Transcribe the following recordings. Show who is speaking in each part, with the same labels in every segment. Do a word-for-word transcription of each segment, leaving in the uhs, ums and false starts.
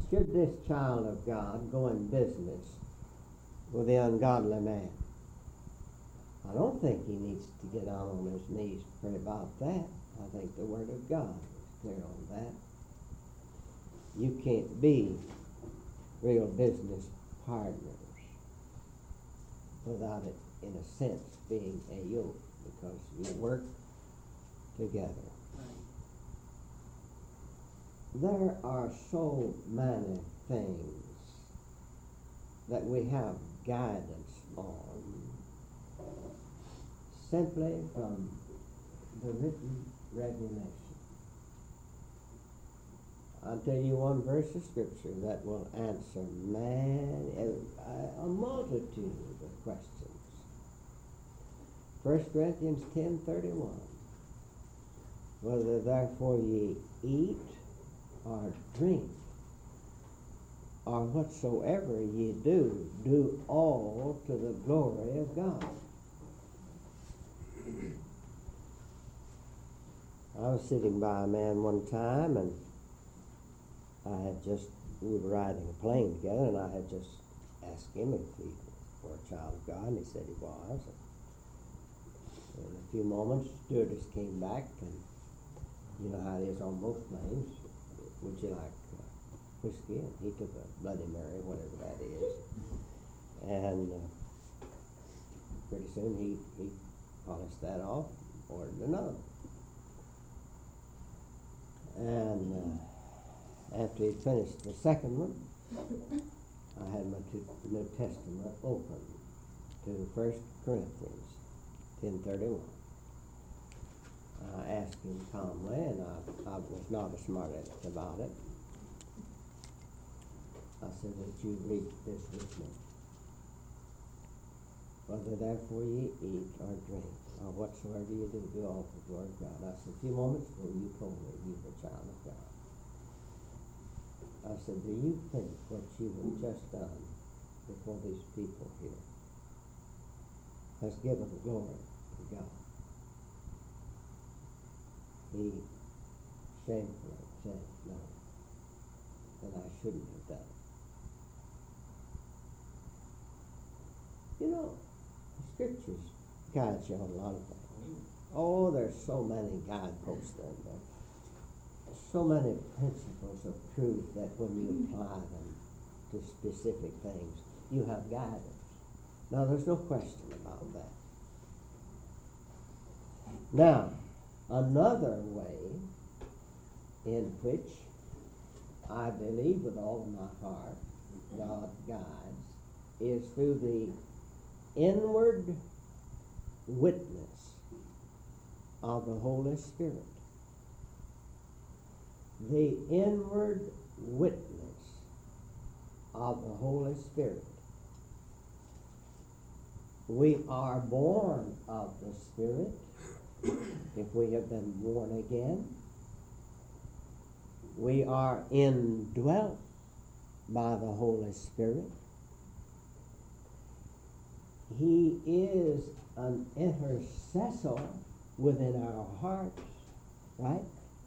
Speaker 1: should this child of God go in business with the ungodly man? I don't think he needs to get down on his knees to pray about that. I think the Word of God is clear on that. You can't be real business partners without it, in a sense, being a yoke, because you work together. There are so many things that we have guidance on simply from the written regulation. I'll tell you one verse of Scripture that will answer man a, a multitude of questions. First Corinthians ten thirty-one. Whether therefore ye eat or drink, or whatsoever ye do, do all to the glory of God. I was sitting by a man one time, and I had just, we were riding a plane together, and I had just asked him if he were a child of God, and he said he was. And in a few moments, the stewardess came back, and you know how it is on most planes. Would you like uh, whiskey? And he took a Bloody Mary, whatever that is. And uh, pretty soon he, he polished that off, ordered another. And uh, after he finished the second one, I had my New Testament open to First Corinthians ten thirty-one. I asked him calmly, and I, I was not a smart aleck about it. I said, "Would you read this with me? Whether therefore ye eat or drink, or whatsoever you do, do all for the glory of God." I said, "A few moments ago you told me you were a child of God." I said, "Do you think what you have just done before these people here has given glory to God?" He shamefully said, "No, that I shouldn't have done it." You know, the Scriptures guide you on a lot of things. Oh, there's so many guideposts in there. So many principles of truth that when you apply them to specific things, you have guidance. Now, there's no question about that. Now, another way in which I believe with all of my heart God guides is through the inward witness of the Holy Spirit. The inward witness of the Holy Spirit. We are born of the Spirit if we have been born again. We are indwelt by the Holy Spirit. He is an intercessor within our hearts, right?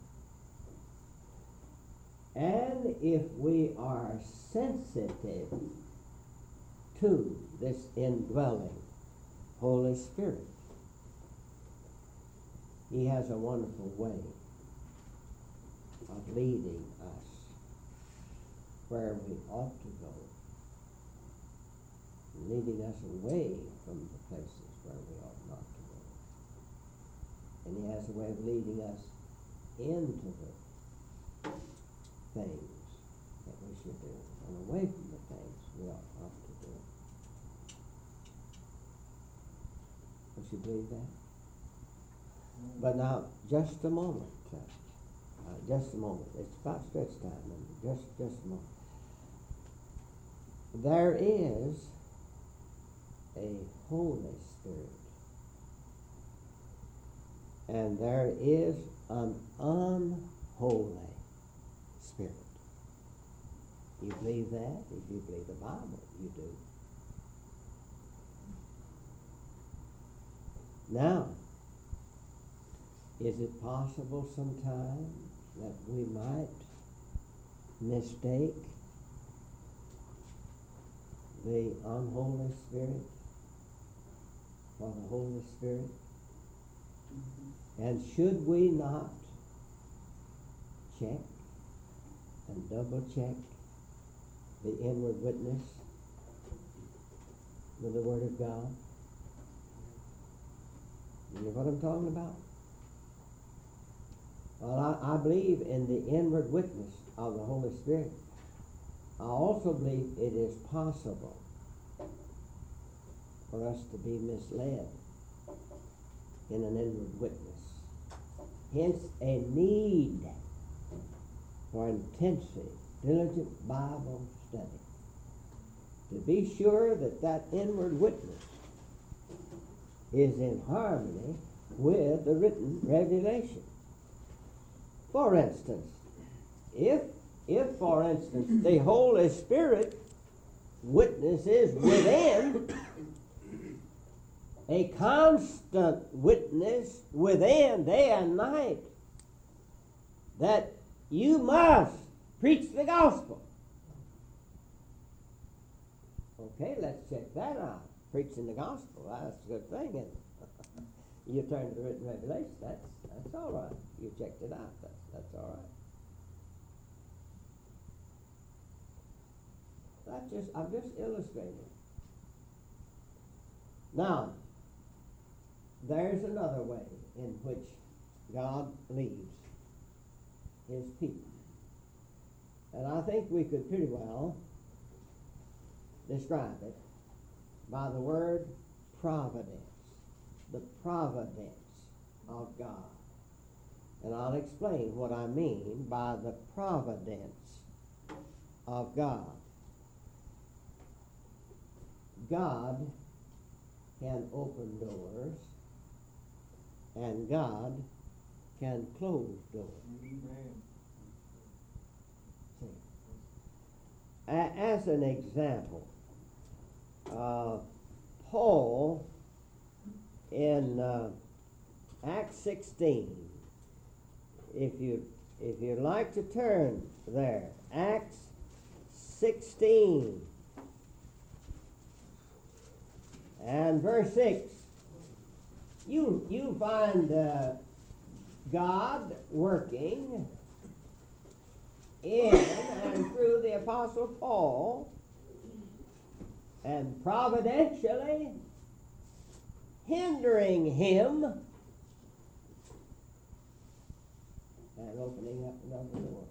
Speaker 1: And if we are sensitive to this indwelling Holy Spirit, He has a wonderful way of leading us where we ought to go, leading us away from the places where we ought not to go. And He has a way of leading us into the things that we should do and away from the things we ought not to do. Would you believe that? But now, just a moment. Uh, uh, just a moment. It's about stretch time. And just, just a moment. There is a Holy Spirit. And there is an unholy Spirit. You believe that? If you believe the Bible, you do. Now, is it possible sometimes that we might mistake the unholy spirit for the Holy Spirit? And should we not check and double check the inward witness with the Word of God? You know what I'm talking about? Well, I, I believe in the inward witness of the Holy Spirit. I also believe it is possible for us to be misled in an inward witness. Hence, a need for intensive, diligent Bible study to be sure that that inward witness is in harmony with the written revelation. For instance, if, if for instance, the Holy Spirit witnesses within, a constant witness within day and night, that you must preach the gospel. Okay, let's check that out. Preaching the gospel, that's a good thing, isn't it? You turn to the written revelation, that's that's all right. You checked it out, that's that's all right. That's just I'm just illustrating. Now, there's another way in which God leads his people. And I think we could pretty well describe it by the word providence, the providence of God. And I'll explain what I mean by the providence of God. God can open doors, and God can close doors.
Speaker 2: Amen.
Speaker 1: As an example, uh, Paul in uh, Acts sixteen, if you if you'd like to turn there, Acts sixteen and verse six, you you find uh, God working in and through the Apostle Paul, and providentially hindering him and opening up another door.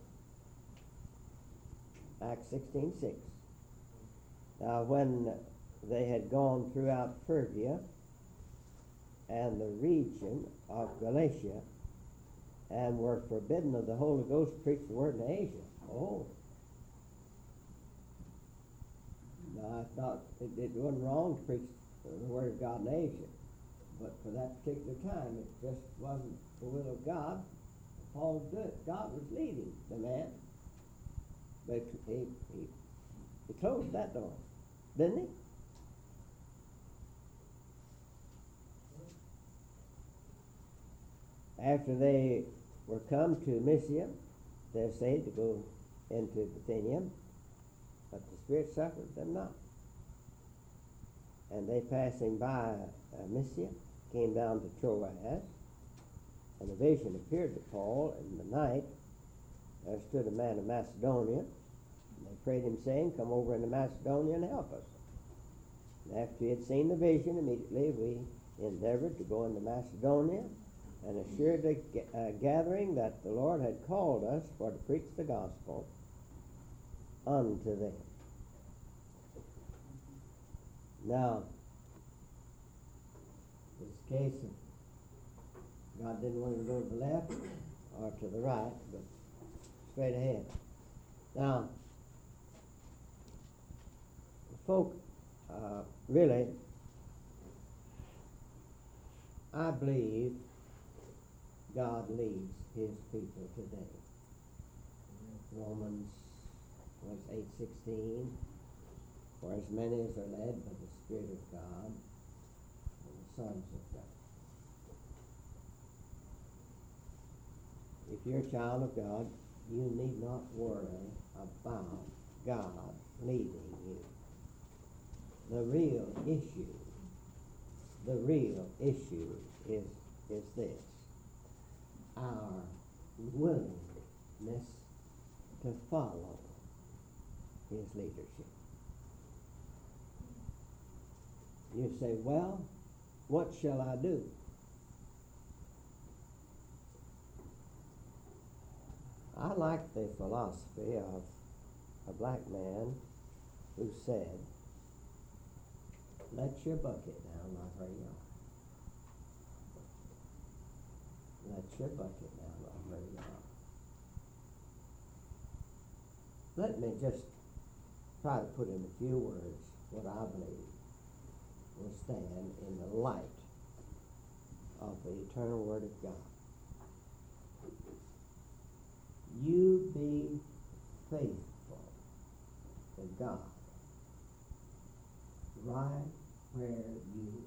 Speaker 1: Acts sixteen six. Now, when they had gone throughout Phrygia and the region of Galatia, and were forbidden of the Holy Ghost to preach the word in Asia. Oh. Now, I thought it, it wasn't wrong to preach the word of God in Asia. But for that particular time, it just wasn't the will of God. Paul did it. God was leading the man. But he, he, he closed that door, didn't he? After they were come to Mysia, they essayed to go into Bithynia, but the Spirit suffered them not. And they, passing by uh, Mysia, came down to Troas, and a vision appeared to Paul in the night. There stood a man of Macedonia, and they prayed him, saying, "Come over into Macedonia and help us." And after he had seen the vision, immediately we endeavored to go into Macedonia, and assured the uh, gathering that the Lord had called us for to preach the gospel unto them. Now, this case of God didn't want him to go to the left or to the right, but straight ahead. Now, folk, uh, really, I believe God leads his people today. Romans was eight sixteen. For as many as are led by the Spirit of God are the sons of God. If you're a child of God, you need not worry about God leading you. the real issue, the real issue is, is this: our willingness to follow his leadership. You say, well, what shall I do? I like the philosophy of a black man who said, let your bucket down right where you are. Let your bucket down right where you are. Let me just try to put in a few words what I believe will stand in the light of the eternal Word of God. You be faithful to God right where you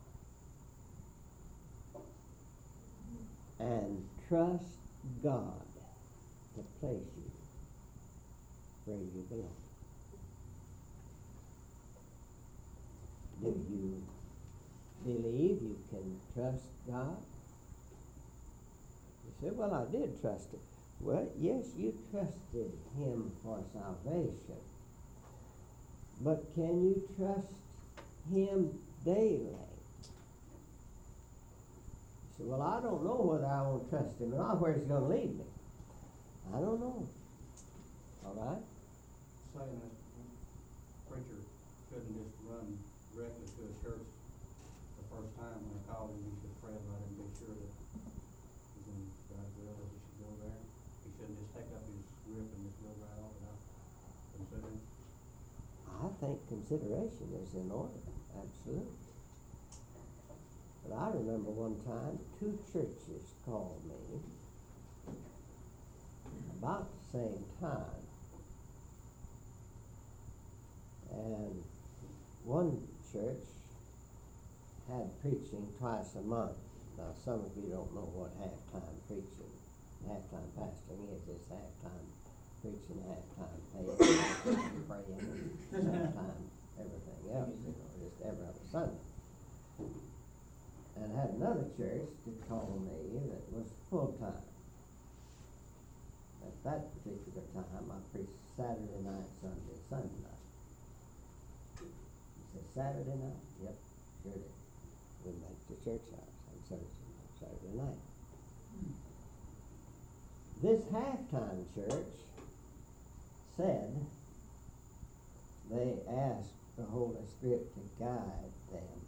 Speaker 1: are, and trust God to place you where you belong. Do you believe you can trust God? You say, well, I did trust Him. Well, yes, you trusted Him for salvation. But can you trust Him daily? You say, well, I don't know whether I want to trust Him or not, where He's going to lead me. I don't know. All right?
Speaker 2: Saying that a preacher couldn't just run directly to a church the first time when I called him, he should pray about it and be sure that he's in God's will, that he should go there. He shouldn't just take up his whip and just go right off without considering.
Speaker 1: I think consideration is in order, absolutely. But I remember one time two churches called me about the same time. And one church had preaching twice a month. Now, some of you don't know what halftime preaching, halftime pastoring is. It's halftime preaching, halftime paying, halftime praying, and sometime everything else, you know, just every other Sunday. And I had another church that called me that was full-time. At that particular time, I preached Saturday night, Sunday, Sunday night. You say, Saturday night? Yep, sure did. We met at the church house on Saturday, Saturday night. This halftime church said they asked the Holy Spirit to guide them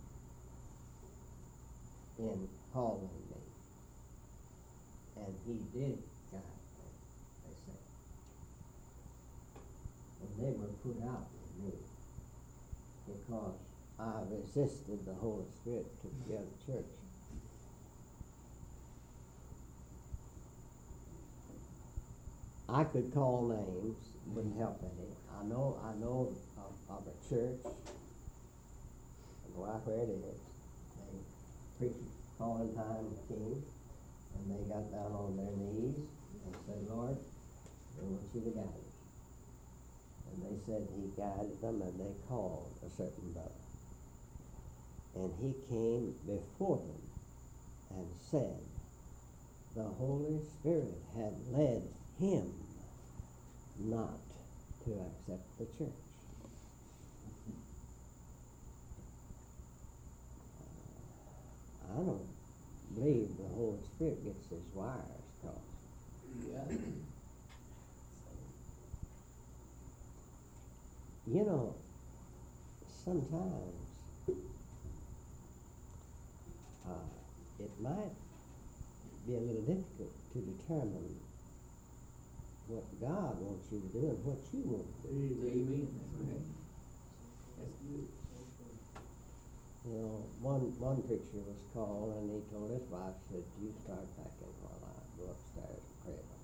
Speaker 1: in calling me. And He did guide them, they said. And they were put out with me because I resisted the Holy Spirit to the other church. I could call names, wouldn't help any. I know I know of, of a church, I know right where it is. They preached calling time came, and they got down on their knees and said, Lord, I want you to guide us. And they said He guided them, and they called a certain brother. And he came before them and said the Holy Spirit had led him not to accept the church. Uh, I don't believe the Holy Spirit gets his wires crossed.
Speaker 3: Yeah.
Speaker 1: You know, sometimes uh, it might be a little difficult to determine what God wants you to do and what you want to do.
Speaker 3: Amen. That's right. That's good.
Speaker 1: You know, one one preacher was called and he told his wife, said, you start packing while I go upstairs and pray about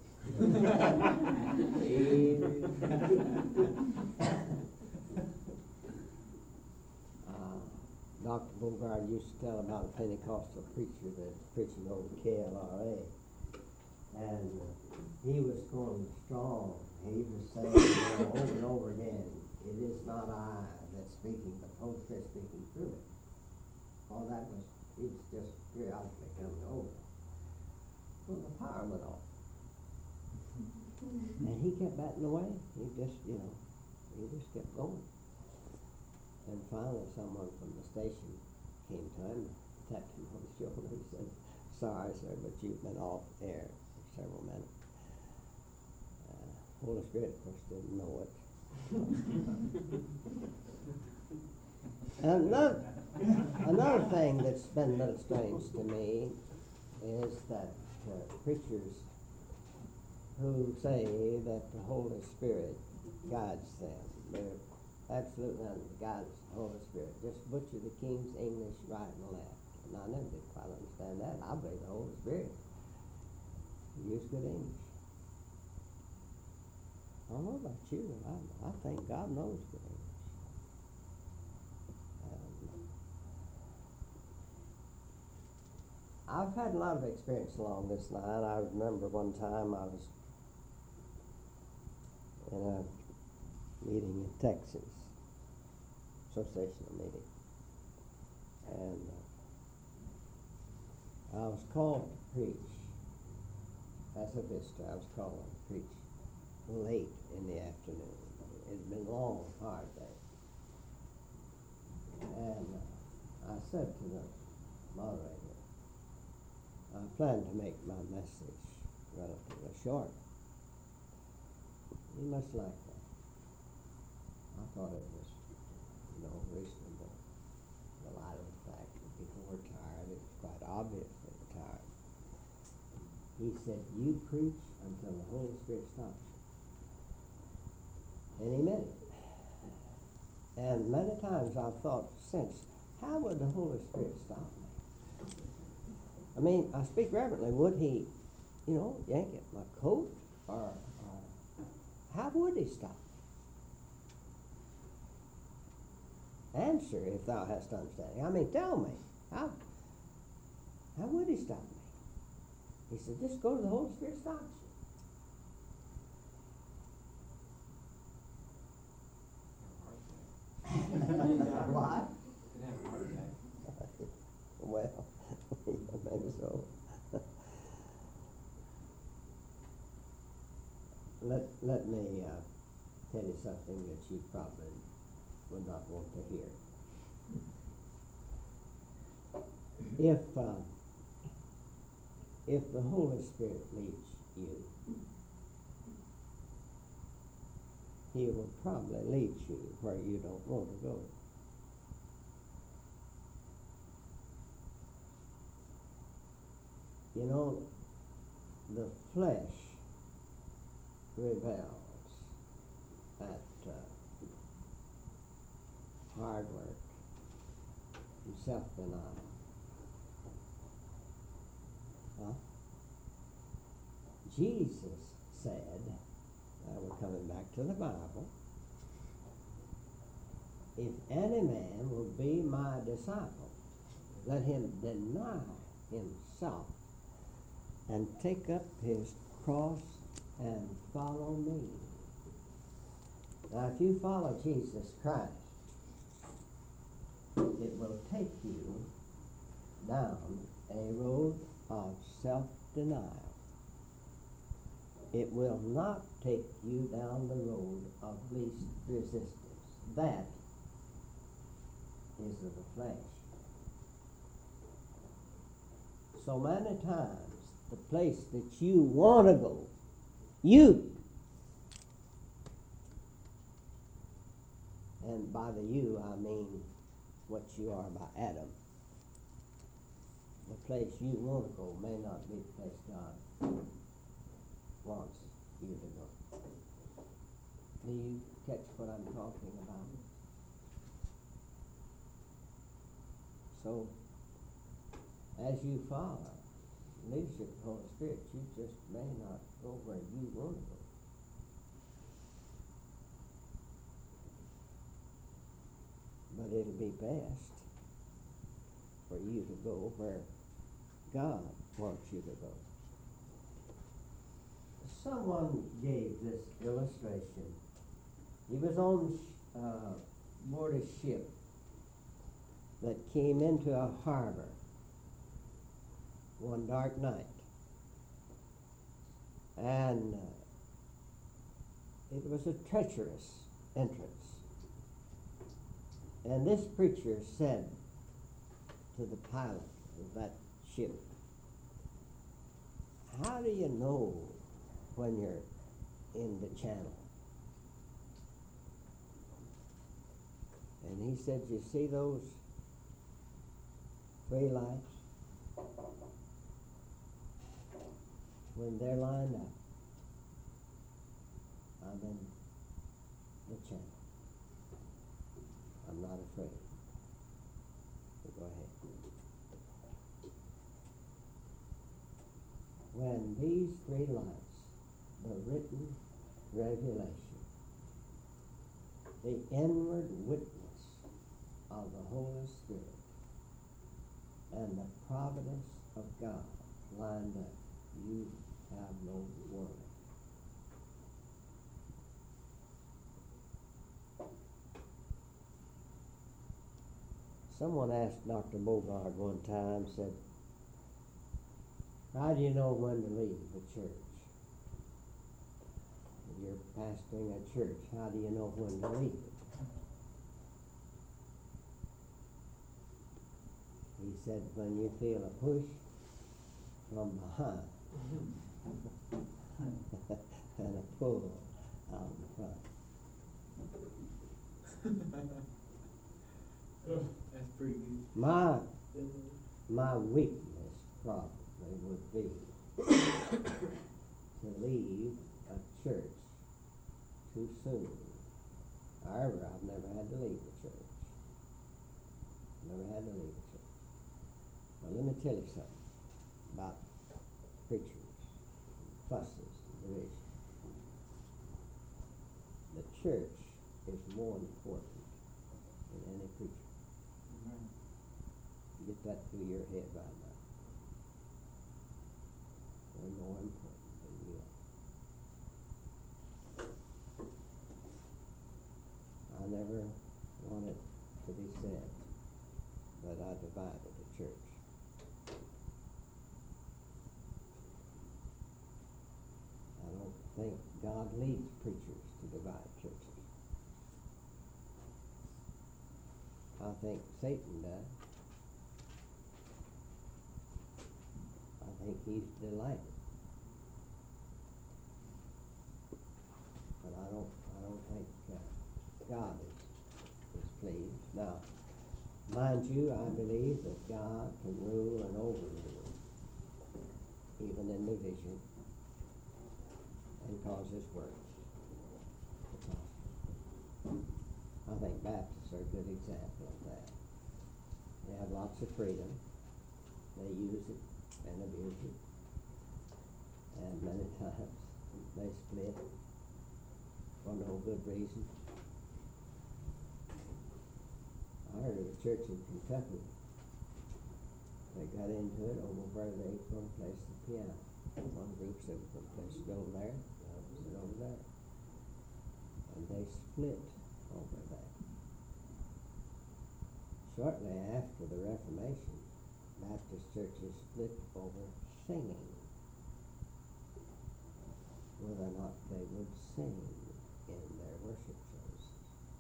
Speaker 1: uh, Doctor Bogard used to tell about a Pentecostal preacher that was preaching over K L R A. And he was going strong. He was saying, you know, over and over again, it is not I that speaking, but the Holy Spirit speaking through it. All that was, he was just periodically coming over. Well, the power went off. And he kept batting away. He just, you know, he just kept going. And finally someone from the station came to him, tapped him on the shoulder. He said, "Sorry, sir, but you've been off air for several minutes." Uh, Holy Spirit, of course, didn't know it. And another, another thing that's been a little strange to me is that uh, preachers who say that the Holy Spirit guides them, they're absolutely under the guidance of the Holy Spirit. Just butcher the King's English right and left. And I never did quite understand that. I believe the Holy Spirit used good English. I don't know about you, but I, I think God knows good English. Um, I've had a lot of experience along this line. I remember one time I was in a meeting in Texas, associational meeting, and uh, I was called to preach. As a visitor, I was called to preach late in the afternoon. It had been a long, hard day. And uh, I said to the moderator, I plan to make my message relatively short. He must like that. I thought it was, you know, reasonable. In the light of the fact that people were tired, it was quite obvious they were tired. He said, "You preach until the Holy Spirit stops you." And he meant it. And many times I've thought since, how would the Holy Spirit stop me? I mean, I speak reverently, would he, you know, yank at my coat? Or, or how would he stop me? Answer if thou hast understanding. I mean, tell me, how, how would he stop me? He said, just go to the Holy Spirit stops you. What? Well, maybe so. let let me uh, tell you something that you probably would not want to hear. If uh, if the Holy Spirit leads you, He will probably lead you where you don't want to go. You know, the flesh rebels at uh, hard work and self-denial. Huh? Jesus said, now we're coming back to the Bible, if any man will be my disciple, let him deny himself and take up his cross and follow me. Now, if you follow Jesus Christ, it will take you down a road of self-denial. It will not take you down the road of least resistance. That is of the flesh. So many times, the place that you want to go, you, and by the you I mean what you are by Adam, the place you want to go may not be the place God wants you to go. Do you catch what I'm talking about? So, as you follow leadership of the Holy Spirit, you just may not go where you want to go. But it'll be best for you to go where God wants you to go. Someone gave this illustration. He was on uh, aboard a ship that came into a harbor one dark night. And uh, it was a treacherous entrance. And this preacher said to the pilot of that ship, "How do you know when you're in the channel?" And he said, "You see those three lights? When they're lined up, I'm in the channel. I'm not afraid." So go ahead. When these three lights, the written revelation, the inward witness of the Holy Spirit, and the providence of God lined up, you have no worry. Someone asked Doctor Bogard one time, said, "How do you know when to leave the church? You're pastoring a church. How do you know when to leave it?" He said, "When you feel a push from behind and a pull out in front."
Speaker 3: That's pretty good.
Speaker 1: My my weakness probably would be to leave a church too soon. However, I've never had to leave a church. Never had to leave a church. Well, let me tell you something about preachers, fusses, division. The church is more important than any preacher.
Speaker 3: Amen.
Speaker 1: Get that through your head right now. They're more important than you are. I never wanted to be said that I divided the church. I don't think God leads preachers to divide churches. I think Satan does. I think he's delighted. But I don't, I don't think uh, God is, is pleased. Now, mind you, I believe that God can rule and overrule, even in division, and cause his work to prosper. I think Baptists are a good example of that. They have lots of freedom. They use it and abuse it. And many times they split for no good reason. I heard of a church in Kentucky. They got into it over where they were going to place the piano. One group said we're going to place it over there, the other said over there. And they split over that. Shortly after the Reformation, Baptist churches split over singing, whether or not they would sing in their worship services.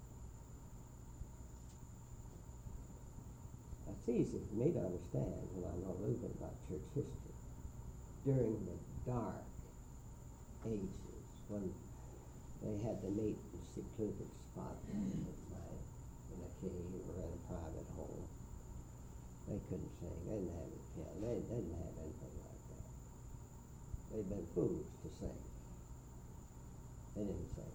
Speaker 1: That's easy for me to understand when I know a little bit about church history. During the dark ages, when they had to meet in secluded spots at night, in a cave or in a private home, they couldn't sing. They didn't have a piano. They, they didn't have anything like that. They'd been foolish to sing. They didn't sing.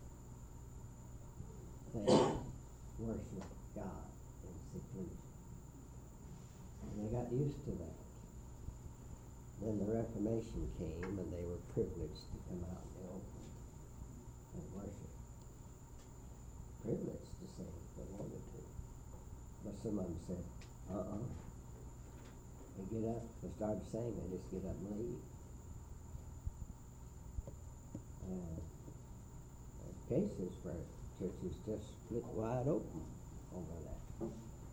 Speaker 1: They worshiped God in seclusion. And they got used to that. Then the Reformation came, and they were privileged to come out in the open and worship. Privileged to sing if they wanted to. But some of them said, uh-uh. They get up, they start to sing, they just get up and leave. And there's cases where Church is just split wide open over that.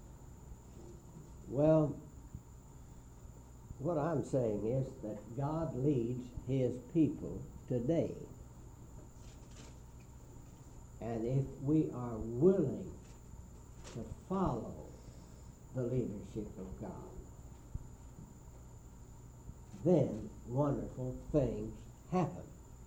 Speaker 1: Well, what I'm saying is that God leads his people today. And if we are willing to follow the leadership of God, then wonderful things happen.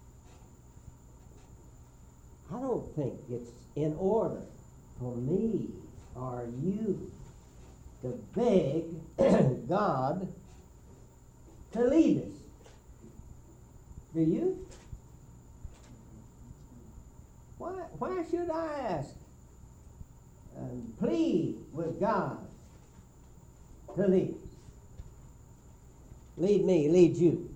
Speaker 1: I don't think it's in order for me or you to beg God to lead us. Do you? Why, why should I ask and plead with God to lead us? Lead me, lead you.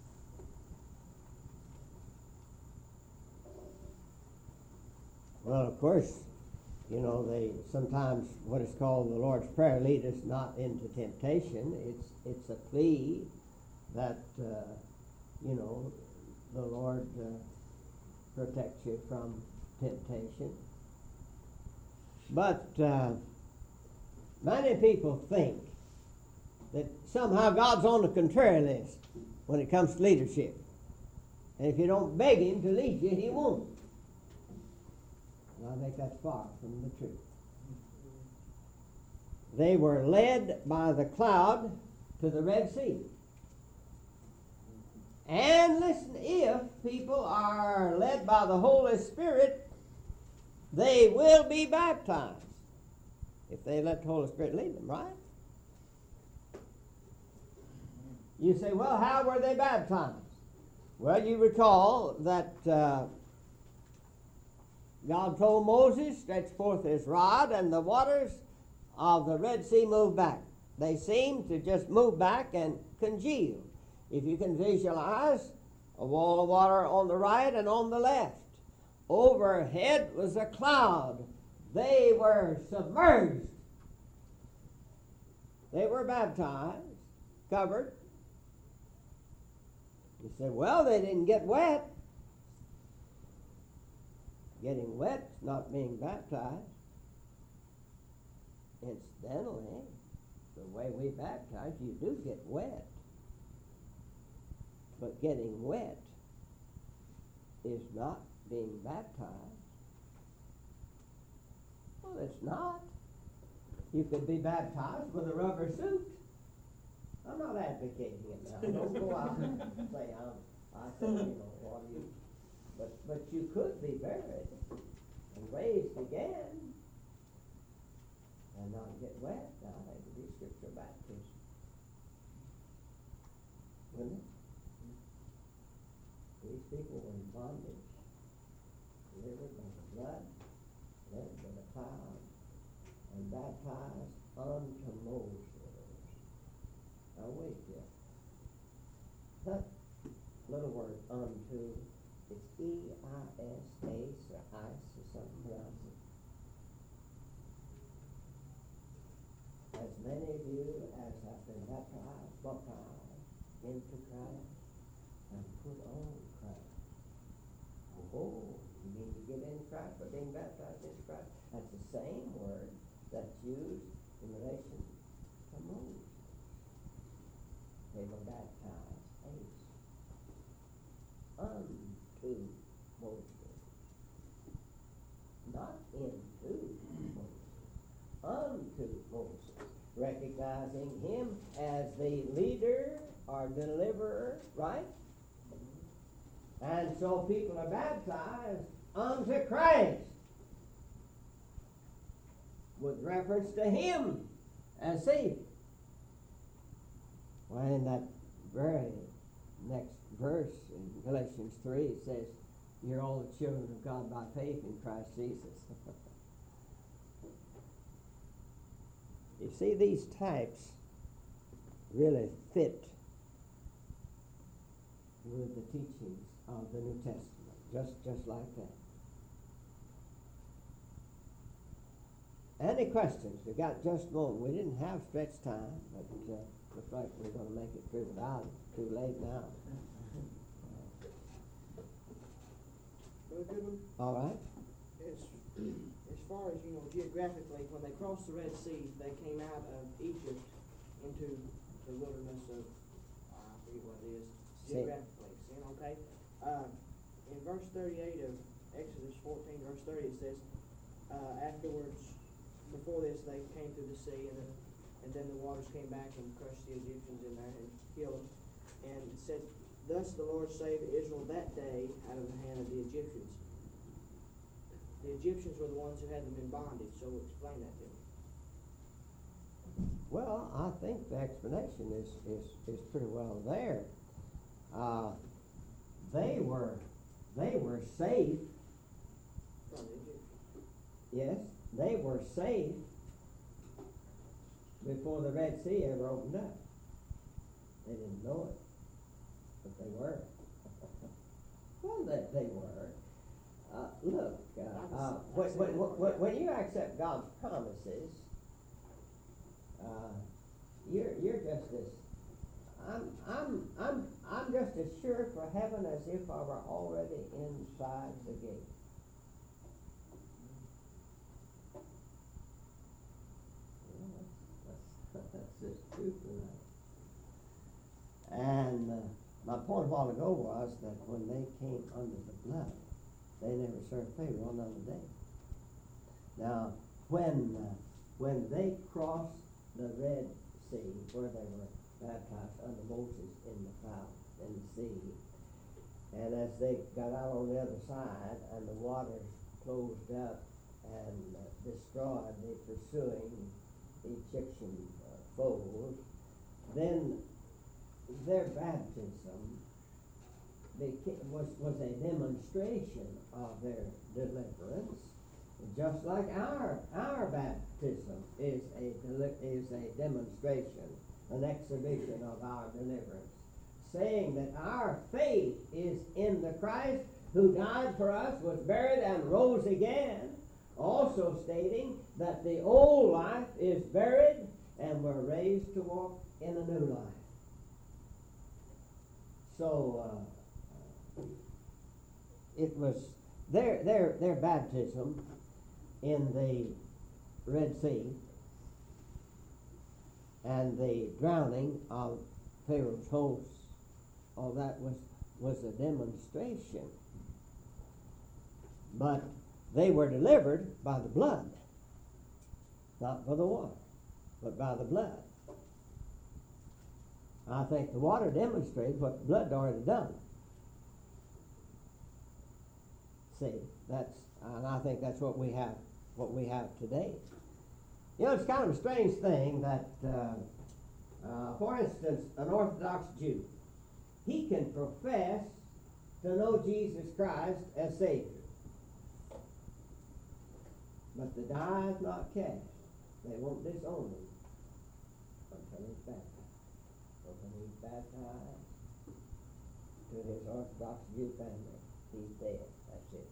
Speaker 1: Well, of course, you know, they sometimes what is called the Lord's Prayer, lead us not into temptation. It's it's a plea that uh, you know the Lord uh, protects you from temptation. But uh, many people think that somehow God's on the contrary list when it comes to leadership, and if you don't beg him to lead you, he won't. And I think that's far from the truth. They were led by the cloud to the Red Sea. And listen, if people are led by the Holy Spirit, they will be baptized if they let the Holy Spirit lead them, right? You say, well, how were they baptized? Well, you recall that uh, God told Moses, stretch forth his rod, and the waters of the Red Sea moved back. They seemed to just move back and congeal. If you can visualize a wall of water on the right and on the left. Overhead was a cloud. They were submerged. They were baptized, covered. You say, well, they didn't get wet. Getting wet is not being baptized. Incidentally, the way we baptize, you do get wet. But getting wet is not being baptized. Well, it's not. You could be baptized with a rubber suit. I'm not advocating it now. Don't go out and say, I'm, I said, you know, what do you... But, but you could be buried and raised again and not get wet. Now, that would be scriptural baptism. Wouldn't it? These people were in bondage, delivered by the blood, led by the cloud, and baptized unto Moses. Now wait here. That little word unto, it's E I S, ace or ice or something else. As many of you as have been baptized, baptized into Christ, and put on Christ. Oh, you mean to get in Christ by being baptized into Christ? That's the same word that's used in relation to Moses. They were baptized ace unto Moses, not into Moses, unto Moses, recognizing him as the leader or deliverer, right? And so people are baptized unto Christ with reference to him as Savior. Why, in that very next verse in Galatians three, it says, you're all the children of God by faith in Christ Jesus. You see, these types really fit with the teachings of the New Testament, just, just like that. Any questions? We got just a moment. We didn't have stretch time, but uh, looks like we're going to make it through without it. Too late now.
Speaker 4: Brother Goodman,
Speaker 1: All right.
Speaker 4: it's far as, you know, geographically, when they crossed the Red Sea, they came out of Egypt into the wilderness of, I forget what it is,
Speaker 1: Sin.
Speaker 4: geographically, sin, okay? Uh, in verse thirty-eight of Exodus fourteen, verse thirty, it says, uh, afterwards, before this, they came through the sea, and then, and then the waters came back and crushed the Egyptians in there and killed them. And it said, thus the Lord saved Israel that day out of the hand of the Egyptians. The Egyptians were the ones who had them in bondage, so explain that to me.
Speaker 1: Well, I think the explanation is, is, is pretty well there. Uh, they were, they were safe,
Speaker 4: From the Egyptians.
Speaker 1: yes, they were safe before the Red Sea ever opened up. They didn't know it, but they were. Well, they, they were. Uh, look, uh, uh, when, when, when, when you accept God's promises, uh, you're, you're just as, I'm, I'm, I'm, I'm just as sure for heaven as if I were already inside the gate. Well, that's, that's, that's just true tonight. And uh, my point a while ago was that when they came under the blood, they never served Pharaoh another day. Now, when uh, when they crossed the Red Sea, where they were baptized under Moses in the cloud in the sea, and as they got out on the other side and the waters closed up and uh, destroyed the pursuing Egyptian uh, foes, then their baptism became, was, was a demonstration of their deliverance, just like our our baptism is a deli- is a demonstration, an exhibition of our deliverance, saying that our faith is in the Christ who died for us, was buried, and rose again, also stating that the old life is buried and we're raised to walk in a new life. So uh, it was their their their baptism in the Red Sea and the drowning of Pharaoh's hosts. All that was was a demonstration, but they were delivered by the blood, not by the water, but by the blood. I think the water demonstrated what the blood had already done. See, that's, and I think that's what we have, what we have today. You know, it's kind of a strange thing that, uh, uh, for instance, an Orthodox Jew, he can profess to know Jesus Christ as Savior, but the die is not cast. They won't disown him until he's baptized. So when he's baptized to his Orthodox Jew family, he's dead. That's it.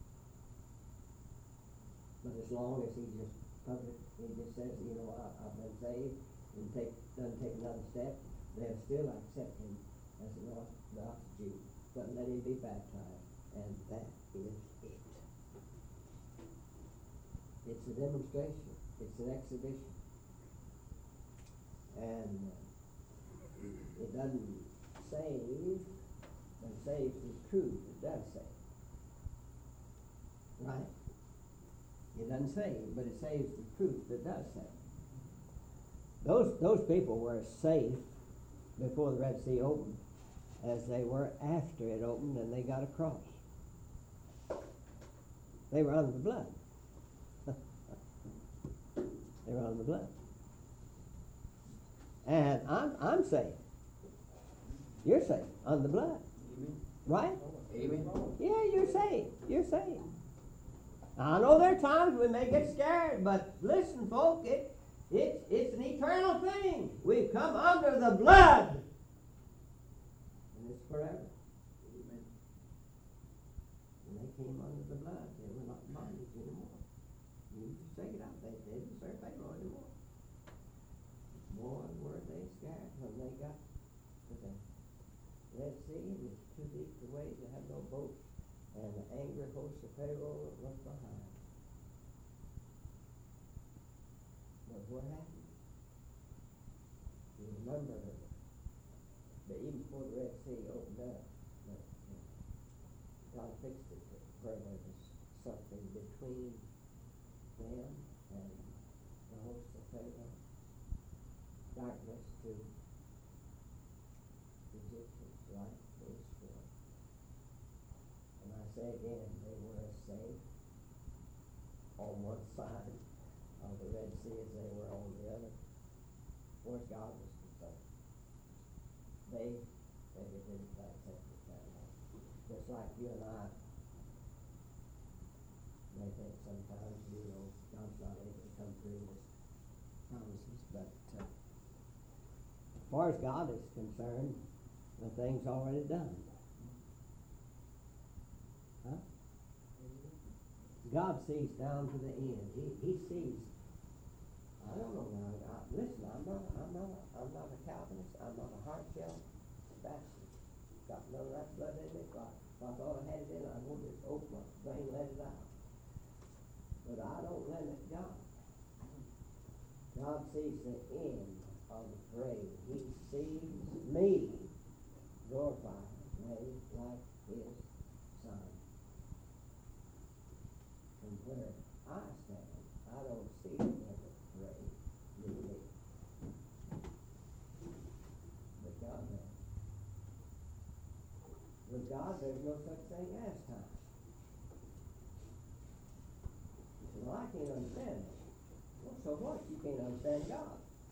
Speaker 1: But as long as he just public, he just says, you know, I, I've been saved, and take doesn't take another step, they'll still accept him as an Orthodox Jew, but let him be baptized, and that is it. It's a demonstration. It's an exhibition. And uh, it doesn't save, but it saves the truth. It does save. Right? It doesn't save, but it saves the truth that does save. Those, those people were as safe before the Red Sea opened as they were after it opened and they got across. They were under the blood. They were under the blood. And I'm, I'm saved. You're saved under the blood.
Speaker 3: Amen.
Speaker 1: Right?
Speaker 3: Amen.
Speaker 1: Yeah, you're saved. You're saved. I know there are times we may get scared, but listen, folk, it, it, it's an eternal thing. We've come under the blood. And it's forever.
Speaker 3: Amen.
Speaker 1: When they came under the blood, they were not bondage anymore. You just take it out. They, they didn't serve Pharaoh anymore. Boy, were they scared when they got to the Red Sea. It was too deep to wade. They had no boats. And the angry host of Pharaoh was behind. what happened? You remember that even before the Red Sea opened up, that, uh, God fixed it to where there was something between them and the host of Pharaoh. Darkness to the Egyptians, light to Israel. And I say again, they were as safe on one side of the Red Sea as they were on the other, as far as God was concerned. They, they didn't accept it that way. Just like you and I may think sometimes, you know, God's not able to come through with promises, but uh, as far as God is concerned, the thing's already done. Huh? God sees down to the end. He, he sees. I don't know now. I, listen, I'm not. I'm not. I'm not a Calvinist. I'm not a hard shell Baptist. Got none of that blood in me. If I, if I thought I had it in, I would just open my brain, let it out. But I don't limit God. God sees the end of the parade. He sees me glorified, made like His Son. From where I stand, I don't see the end of the parade with me. But God does. With God, there's no such thing as time. You say, well, I can't understand that. Well, so what? You can't understand God.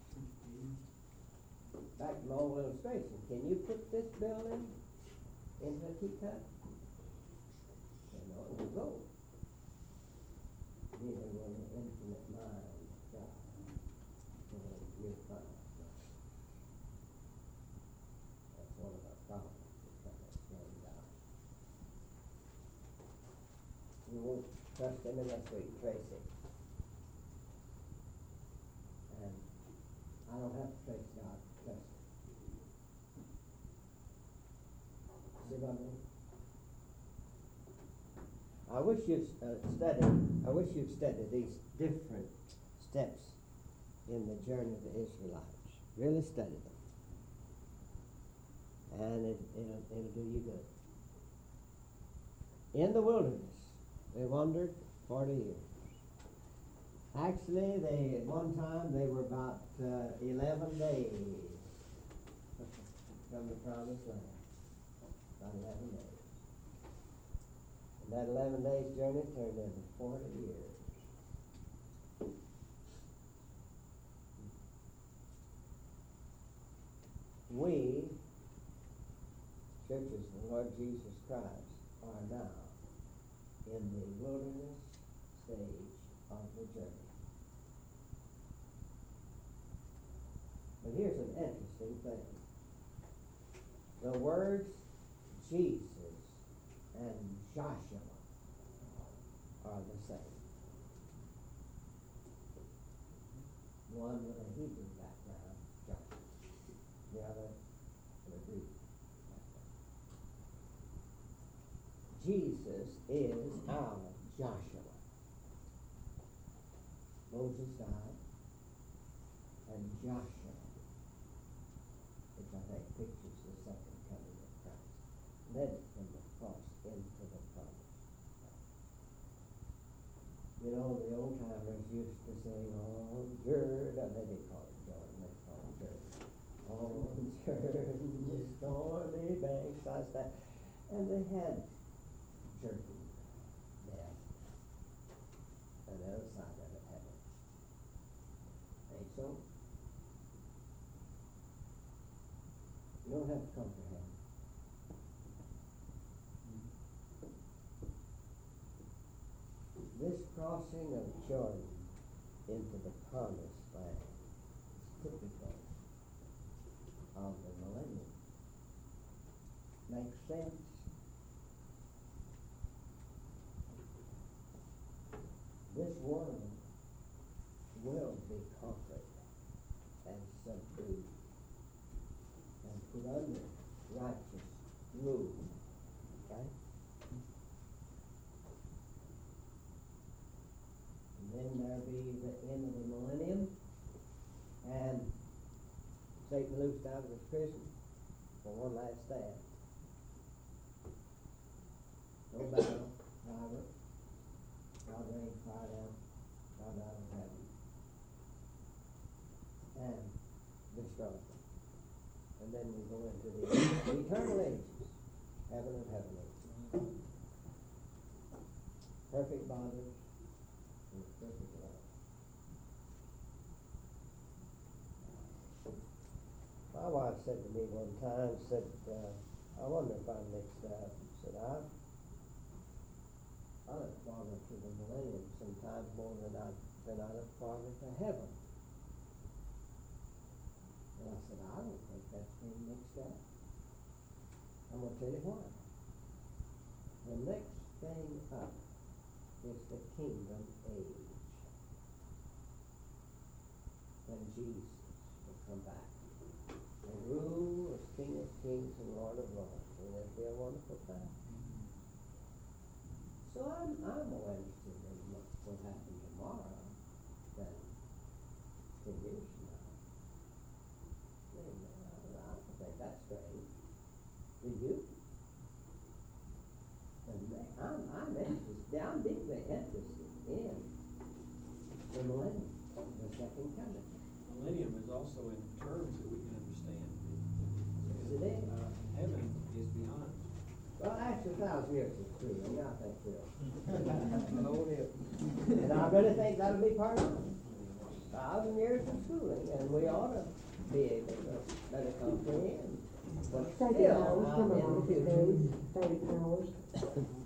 Speaker 1: Back to my old illustration. Can you put this building into a teacup? Say, no, it will go. Neither will the infinite mind of God. So you'll find. That's one of our problems. We're trying to explain God. We won't trust Him unless we trace Him. And I don't have to trace God. Trust Him. See what I mean? I wish you'd uh, studied, I wish you'd studied these different steps in the journey of the Israelites. Really study them. And it, it'll, it'll do you good. In the wilderness, they wandered forty years. Actually, they at one time, they were about uh, eleven days from the promised land. About eleven days. And that eleven days journey turned into forty years. We, churches of the Lord Jesus Christ, are now in the wilderness stage of the journey. But here's an interesting thing. The words Jesus and Joshua are the same. One with a Hebrew background, Joshua. The other with a Greek background. Jesus is our Joshua. Moses died, and Joshua, which I think pictures the second coming of Christ, led it from the cross into the promise. You know, the old timers used to sing, "On Jordan," they didn't call it Jordan, they called it Jordan. "On Jordan, stormy banks I stand," and they had Jordan there, and the other side of it heaven. Ain't so? You don't have to comprehend. This crossing of Jordan into the promised land is typical of the millennium. Makes sense? This world will be conquered and subdued and put under righteous rule. Okay? And then there be the end of the millennium, take me loose out of this prison for one last stab. No battle, however, God rained fire down, God out of heaven, and destroyed them. And then we go into the eternal ages, heaven and heavenly. Perfect bondage and perfect love. My wife said to me one time, said, uh, I wonder if I'm mixed up. Said, I, I look forward to the millennium sometimes more than I, than I look forward to heaven. And I said, I don't think that's being mixed up. I'm going to tell you why. The next thing up is the kingdom age. When Jesus will come back and rule as King of Kings and Lord of Lords. And it'll be a wonderful time. So I'm, I'm more interested in what will happen tomorrow than ten years from now. And, uh, I don't think that's strange. Do you? And man, I'm, I'm interested, I'm deeply interested in the millennium, the second coming.
Speaker 3: Millennium is also in terms that we can understand.
Speaker 1: Yes, it is.
Speaker 3: Uh, heaven is beyond.
Speaker 1: Well, actually, a thousand years is true, I mean, I think so. Oh, yeah. And I really think that'll be part of it. Thousand years of schooling, and we ought to be able to better comprehend. But
Speaker 5: Thirty
Speaker 1: still,
Speaker 5: hours,
Speaker 1: I'm
Speaker 5: come
Speaker 1: in
Speaker 5: on,
Speaker 1: the future.
Speaker 5: thirty hours.